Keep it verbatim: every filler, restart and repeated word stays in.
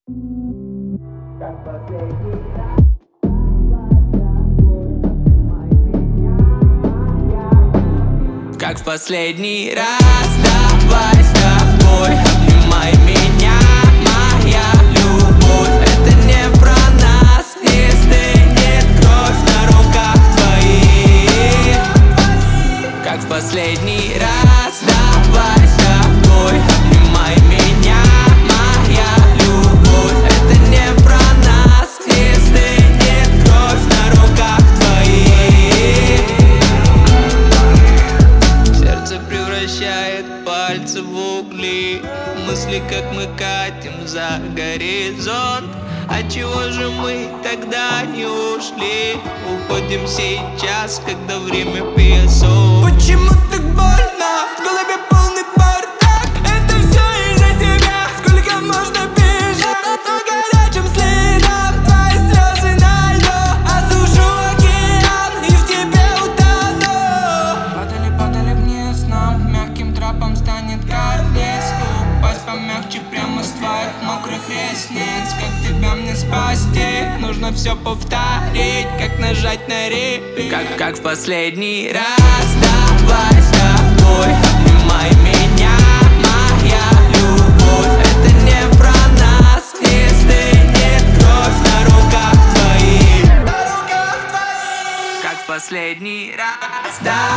Как последний раз. Как в последний раз, давай с тобой, обнимай меня, моя любовь. Это не про нас, и стынет кровь на руках твоих. Как в последний раз, давай с тобой, обнимай меня, моя любовь. Это не про нас, и стынет кровь на руках твоих. Сердце превращает пальцы в угли, мысли, как мы катим за горизонт. А чего же мы тогда не ушли? Уходим сейчас, когда время песок. Почему так больно? В голове полный бардак. Это все из-за тебя. Сколько можно бежать по горячим следам? Твои слезы на льду, осушу океан и в тебе утону. Падали, падали вниз, нам мягким тропом станет карниз. Упасть помягче прямо с твоих мокрых ресниц. Как тебя мне спасти? Нужно все повторить, как нажать на репит. Как, как в последний раз, давай с тобой, обнимай меня, моя любовь. Это не про нас, и стынет кровь на руках твоих. Как в последний раз, давай.